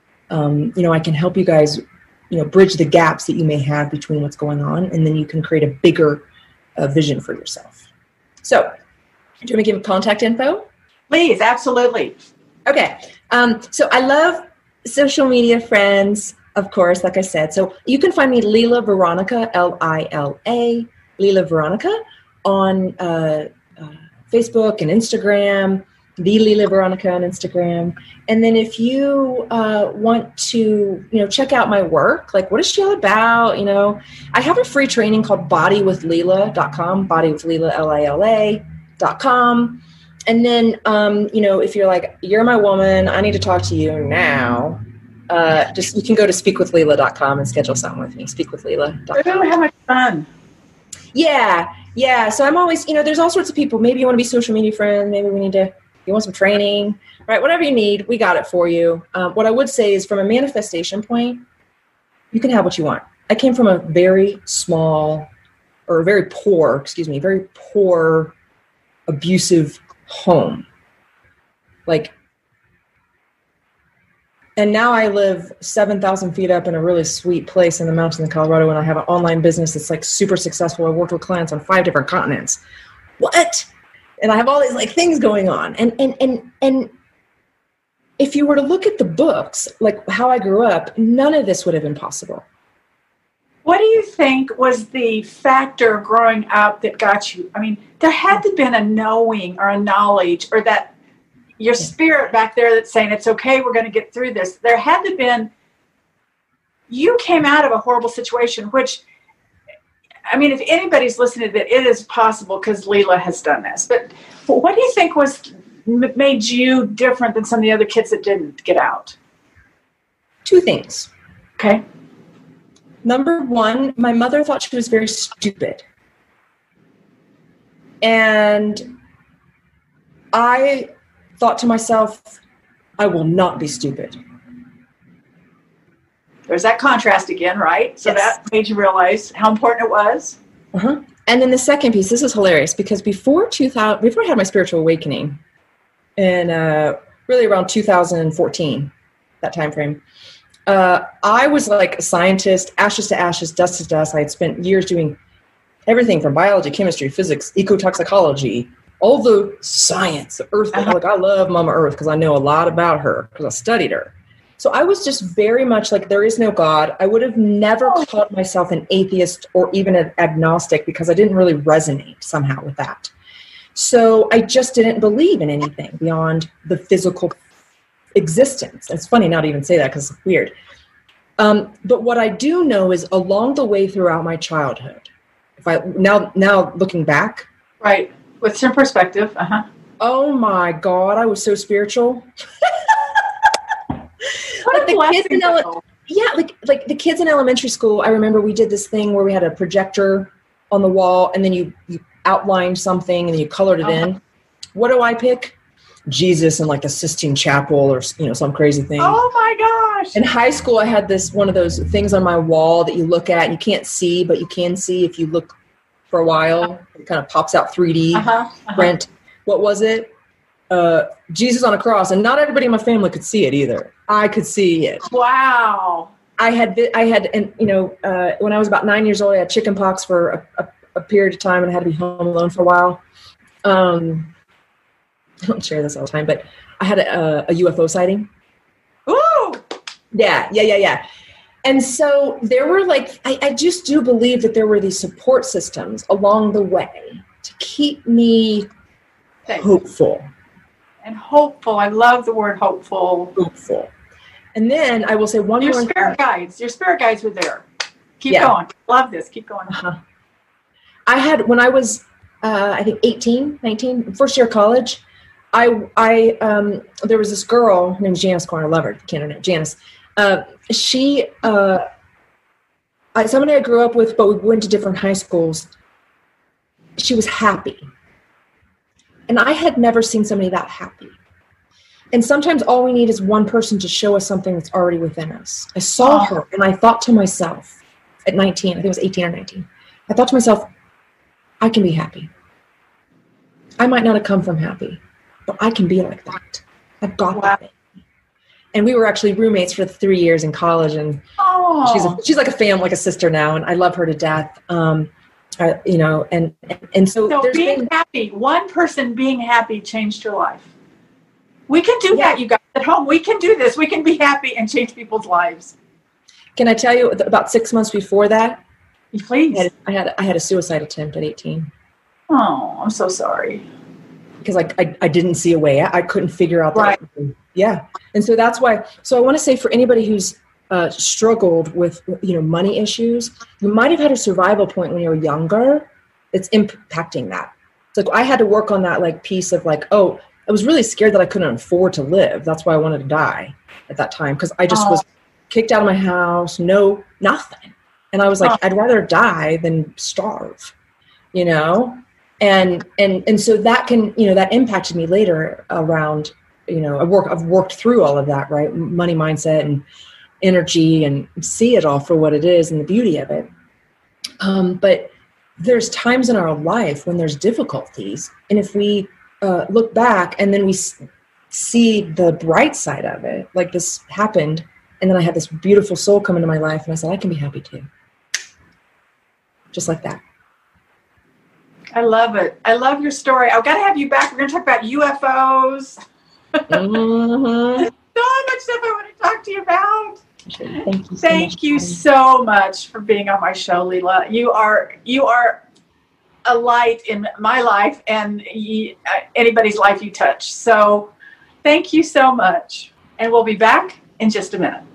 I can help you guys, bridge the gaps that you may have between what's going on, and then you can create a bigger vision for yourself. So, do you want me to give contact info? Please, absolutely. Okay. So I love social media friends, of course, like I said. So you can find me Lila Veronica, Lila, Lila Veronica on Facebook and Instagram, the Lila Veronica on Instagram. And then if you want to, check out my work, like what is she all about? I have a free training called bodywithlila.com, bodywithlila, Lila.com. And then, if you're like, you're my woman, I need to talk to you now, you can go to speakwithlila.com and schedule something with me, speakwithlila.com. Oh, how much fun. Yeah. So I'm always, there's all sorts of people. Maybe you want to be social media friend. Maybe you want some training, right? Whatever you need, we got it for you. What I would say is from a manifestation point, you can have what you want. I came from a very poor, abusive home. And now I live 7,000 feet up in a really sweet place in the mountains in Colorado, and I have an online business that's like super successful. I worked with clients on 5 different continents. What? And I have all these things going on. And if you were to look at the books, like how I grew up, none of this would have been possible. What do you think was the factor growing up that got you? I mean, there had to have been a knowing or a knowledge or that your spirit back there that's saying, it's okay, we're going to get through this. There had to have been, you came out of a horrible situation, which, I mean, if anybody's listening to that, it is possible because Lila has done this. But what do you think made you different than some of the other kids that didn't get out? 2 things. Okay. Number one, my mother thought she was very stupid. And I thought to myself, I will not be stupid. There's that contrast again, right? So yes. That made you realize how important it was. Uh-huh. And then the second piece, this is hilarious, because before I had my spiritual awakening, and really around 2014, that time frame, I was like a scientist, ashes to ashes, dust to dust. I had spent years doing everything from biology, chemistry, physics, ecotoxicology, all the science, the earth. Like, I love Mama Earth because I know a lot about her because I studied her. So I was just very much like, there is no God. I would have never called myself an atheist or even an agnostic because I didn't really resonate somehow with that. So I just didn't believe in anything beyond the physical existence. It's funny not to even say that because it's weird. But what I do know is along the way throughout my childhood, if I now looking back, right, with some perspective, oh my God, I was so spiritual. What a blessing, like the kids in elementary school. I remember we did this thing where we had a projector on the wall, and then you outlined something and then you colored it in. What do I pick? Jesus in like the Sistine Chapel or some crazy thing. Oh my gosh! In high school, I had one of those things on my wall that you look at and you can't see, but you can see if you look for a while. It kind of pops out 3D print. What was it? Jesus on a cross, and not everybody in my family could see it either. I could see it. Wow. I had, and when I was about 9 years old, I had chicken pox for a period of time, and I had to be home alone for a while. I don't share this all the time, but I had a UFO sighting. Ooh. Yeah. And so there were I just do believe that there were these support systems along the way to keep me hopeful. And hopeful. I love the word hopeful. Hopeful. And then I will say your spirit guides were there. Keep going. Love this. Keep going. I had, when I was, I think 18, 19, first year of college, I there was this girl, her name is Janice Corn. I love her. Can't know Janice. She, somebody I grew up with, but we went to different high schools. She was happy. And I had never seen somebody that happy. And sometimes all we need is one person to show us something that's already within us. I saw her and I thought to myself at 19, I think it was 18 or 19, I thought to myself, I can be happy. I might not have come from happy, but I can be like that. I've got that. And we were actually roommates for 3 years in college, and she's like a family, like a sister now, and I love her to death. And so being happy, one person being happy changed your life. We can do that, you guys at home. We can do this. We can be happy and change people's lives. Can I tell you about 6 months before that? Please. I had a suicide attempt at 18. Oh, I'm so sorry. Because I didn't see a way. I couldn't figure out that. Right. Yeah. And so that's why. So I want to say for anybody who's struggled with money issues, you might have had a survival point when you were younger. It's impacting that. It's like I had to work on that piece of I was really scared that I couldn't afford to live. That's why I wanted to die at that time, because I just was kicked out of my house, nothing. And I was like, I'd rather die than starve, and so that can, that impacted me later around, I've worked through all of that, right? Money mindset and energy, and see it all for what it is and the beauty of it. But there's times in our life when there's difficulties. And if we look back and then we see the bright side of it, like this happened, and then I had this beautiful soul come into my life, and I said, I can be happy too. Just like that. I love it. I love your story. I've got to have you back. We're going to talk about UFOs. So much stuff I want to talk to you about. Thank you so much for being on my show, Leela. You are a light in my life and anybody's life you touch. So thank you so much. And we'll be back in just a minute.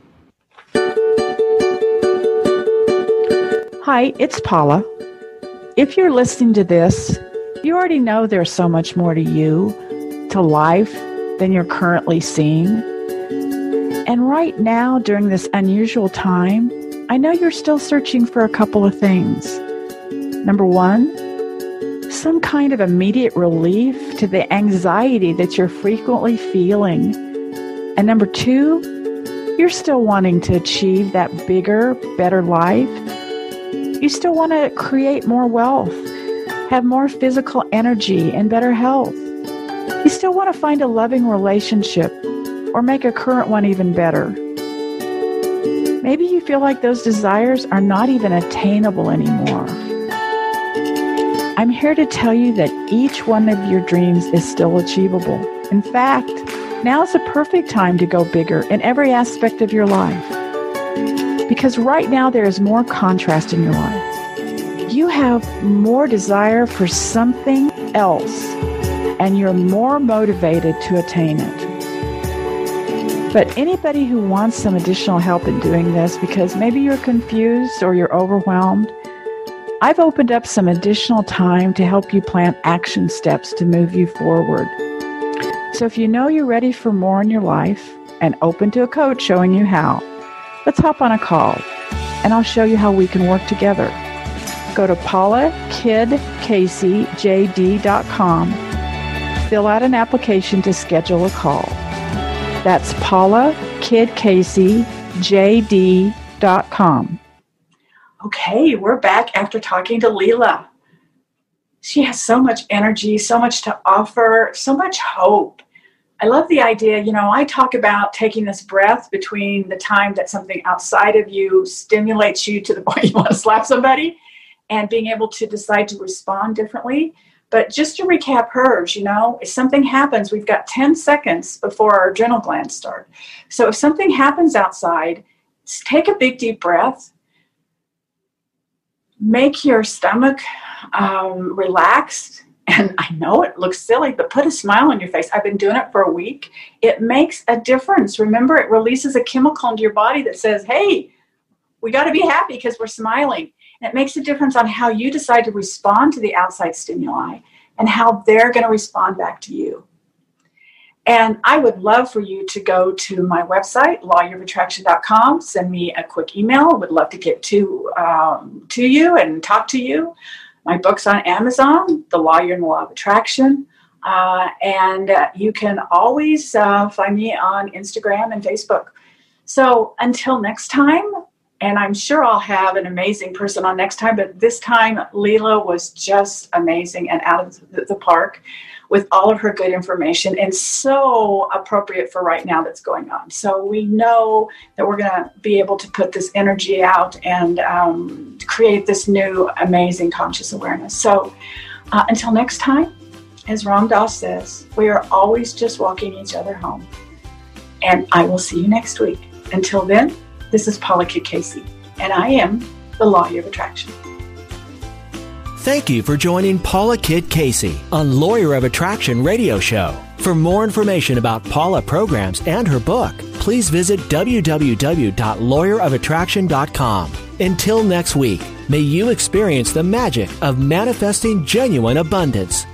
Hi, it's Paula. If you're listening to this, you already know there's so much more to you, to life, than you're currently seeing. And right now, during this unusual time, I know you're still searching for a couple of things. Number one, some kind of immediate relief to the anxiety that you're frequently feeling. And number two, you're still wanting to achieve that bigger, better life. You still want to create more wealth, have more physical energy and better health. You still want to find a loving relationship or make a current one even better. Maybe you feel like those desires are not even attainable anymore. I'm here to tell you that each one of your dreams is still achievable. In fact, now is the perfect time to go bigger in every aspect of your life. Because right now there is more contrast in your life. You have more desire for something else, and you're more motivated to attain it. But anybody who wants some additional help in doing this, because maybe you're confused or you're overwhelmed, I've opened up some additional time to help you plan action steps to move you forward. So if you know you're ready for more in your life and open to a coach showing you how, let's hop on a call and I'll show you how we can work together. Go to PaulaKidCaseyJD.com. Fill out an application to schedule a call. That's PaulaKidCaseyJD.com. Okay, we're back after talking to Leela. She has so much energy, so much to offer, so much hope. I love the idea, I talk about taking this breath between the time that something outside of you stimulates you to the point you want to slap somebody and being able to decide to respond differently. But just to recap hers, if something happens, we've got 10 seconds before our adrenal glands start. So if something happens outside, take a big deep breath. Make your stomach relaxed. And I know it looks silly, but put a smile on your face. I've been doing it for a week. It makes a difference. Remember, it releases a chemical into your body that says, hey, we got to be happy because we're smiling. And it makes a difference on how you decide to respond to the outside stimuli and how they're going to respond back to you. And I would love for you to go to my website, lawyerofattraction.com. Send me a quick email. I would love to get to you and talk to you. My book's on Amazon, The Lawyer and the Law of Attraction. And you can always find me on Instagram and Facebook. So until next time, and I'm sure I'll have an amazing person on next time, but this time Leela was just amazing and out of the park with all of her good information and so appropriate for right now that's going on. So we know that we're going to be able to put this energy out and create this new amazing conscious awareness. So until next time, as Ram Dass says, we are always just walking each other home. And I will see you next week. Until then, this is Paula Kidd Casey, and I am the Lawyer of Attraction. Thank you for joining Paula Kidd Casey on Lawyer of Attraction radio show. For more information about Paula programs and her book, please visit www.lawyerofattraction.com. Until next week, may you experience the magic of manifesting genuine abundance.